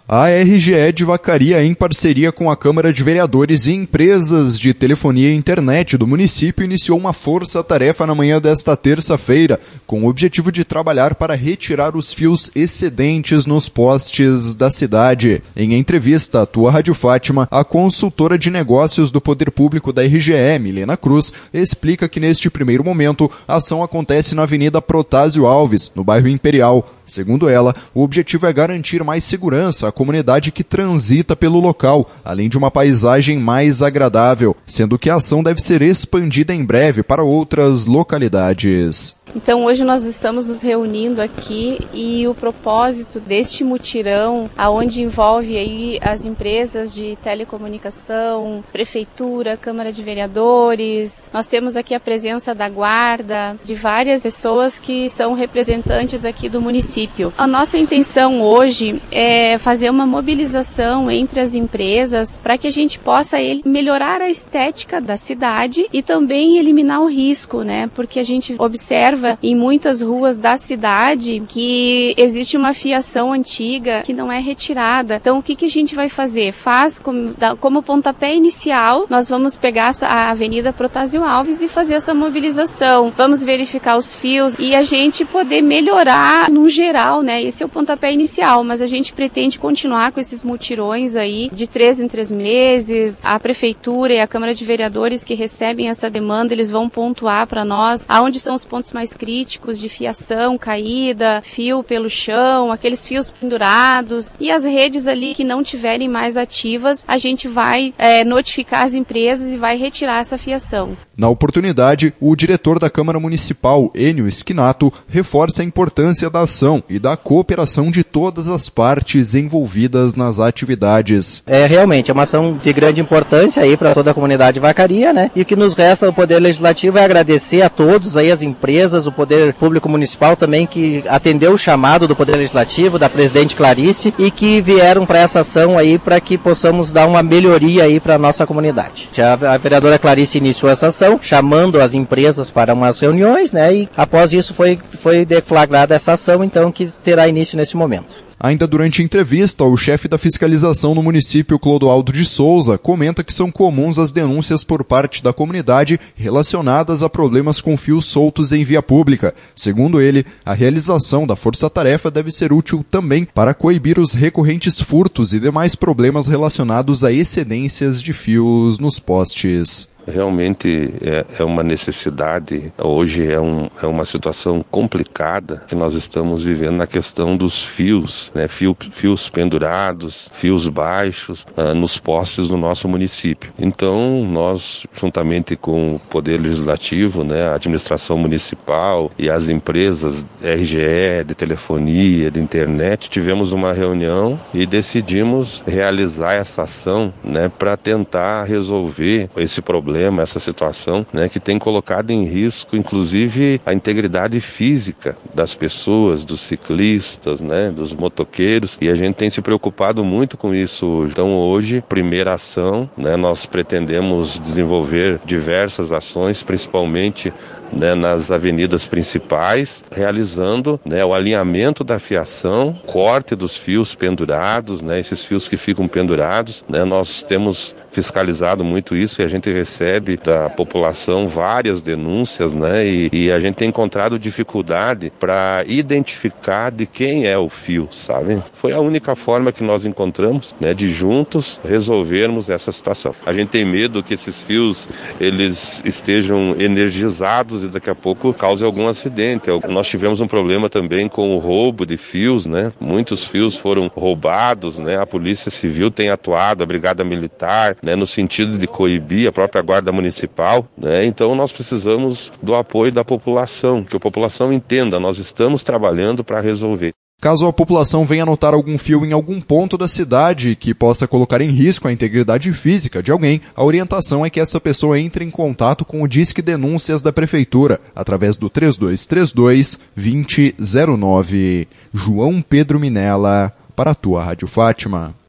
A RGE de Vacaria, em parceria com a Câmara de Vereadores e empresas de telefonia e internet do município, iniciou uma força-tarefa na manhã desta terça-feira, com o objetivo de trabalhar para retirar os fios excedentes nos postes da cidade. Em entrevista à Tua Rádio Fátima, a consultora de negócios do Poder Público da RGE, Milena Cruz, explica que neste primeiro momento a ação acontece na Avenida Protásio Alves, no bairro Imperial. Segundo ela, o objetivo é garantir mais segurança à comunidade que transita pelo local, além de uma paisagem mais agradável, sendo que a ação deve ser expandida em breve para outras localidades. Então hoje nós estamos nos reunindo aqui e o propósito deste mutirão, aonde envolve aí as empresas de telecomunicação, prefeitura, Câmara de Vereadores, nós temos aqui a presença da guarda, de várias pessoas que são representantes aqui do município. A nossa intenção hoje é fazer uma mobilização entre as empresas para que a gente possa melhorar a estética da cidade e também eliminar o risco, né? Porque a gente observa em muitas ruas da cidade que existe uma fiação antiga que não é retirada. Então o que a gente vai fazer? Faz como pontapé inicial, nós vamos pegar a Avenida Protásio Alves e fazer essa mobilização. Vamos verificar os fios e a gente poder melhorar no geral, né? Esse é o pontapé inicial, mas a gente pretende continuar com esses mutirões aí de 3 em 3 meses. A prefeitura e a Câmara de Vereadores que recebem essa demanda, eles vão pontuar para nós aonde são os pontos mais críticos de fiação, caída, fio pelo chão, aqueles fios pendurados e as redes ali que não tiverem mais ativas, a gente vai notificar as empresas e vai retirar essa fiação. Na oportunidade, o diretor da Câmara Municipal, Enio Esquinato, reforça a importância da ação e da cooperação de todas as partes envolvidas nas atividades. Realmente, é uma ação de grande importância aí para toda a comunidade de Vacaria, né? E o que nos resta, o Poder Legislativo, é agradecer a todos aí, as empresas, o Poder Público Municipal também, que atendeu o chamado do Poder Legislativo, da presidente Clarice, e que vieram para essa ação aí para que possamos dar uma melhoria aí para a nossa comunidade. A vereadora Clarice iniciou essa ação, chamando as empresas para umas reuniões, né? E após isso foi deflagrada essa ação, então, que terá início nesse momento. Ainda durante a entrevista, o chefe da fiscalização no município, Clodoaldo de Souza, comenta que são comuns as denúncias por parte da comunidade relacionadas a problemas com fios soltos em via pública. Segundo ele, a realização da força-tarefa deve ser útil também para coibir os recorrentes furtos e demais problemas relacionados a excedências de fios nos postes. Realmente é uma necessidade, hoje é uma situação complicada que nós estamos vivendo na questão dos fios, né? Fios pendurados, fios baixos nos postes do nosso município. Então nós, juntamente com o Poder Legislativo, né, a administração municipal e as empresas RGE, de telefonia, de internet, tivemos uma reunião e decidimos realizar essa ação, né, para tentar resolver esse problema, essa situação, né, que tem colocado em risco, inclusive, a integridade física das pessoas, dos ciclistas, né, dos motoqueiros, e a gente tem se preocupado muito com isso hoje. Então, hoje, primeira ação, né, nós pretendemos desenvolver diversas ações, principalmente, né, nas avenidas principais, realizando, né, o alinhamento da fiação, corte dos fios pendurados, né, esses fios que ficam pendurados, né, nós temos fiscalizado muito isso e a gente recebe da população várias denúncias, né, e a gente tem encontrado dificuldade para identificar de quem é o fio, sabe? Foi a única forma que nós encontramos, né, de juntos resolvermos essa situação. A gente tem medo que esses fios eles estejam energizados e daqui a pouco cause algum acidente. Nós tivemos um problema também com o roubo de fios, né? Muitos fios foram roubados, né? A Polícia Civil tem atuado, a Brigada Militar, né? No sentido de coibir a própria Guarda Municipal, né? Então nós precisamos do apoio da população, que a população entenda, nós estamos trabalhando para resolver. Caso a população venha notar algum fio em algum ponto da cidade que possa colocar em risco a integridade física de alguém, a orientação é que essa pessoa entre em contato com o Disque Denúncias da Prefeitura, através do 3232-2009. João Pedro Minella, para a Tua Rádio Fátima.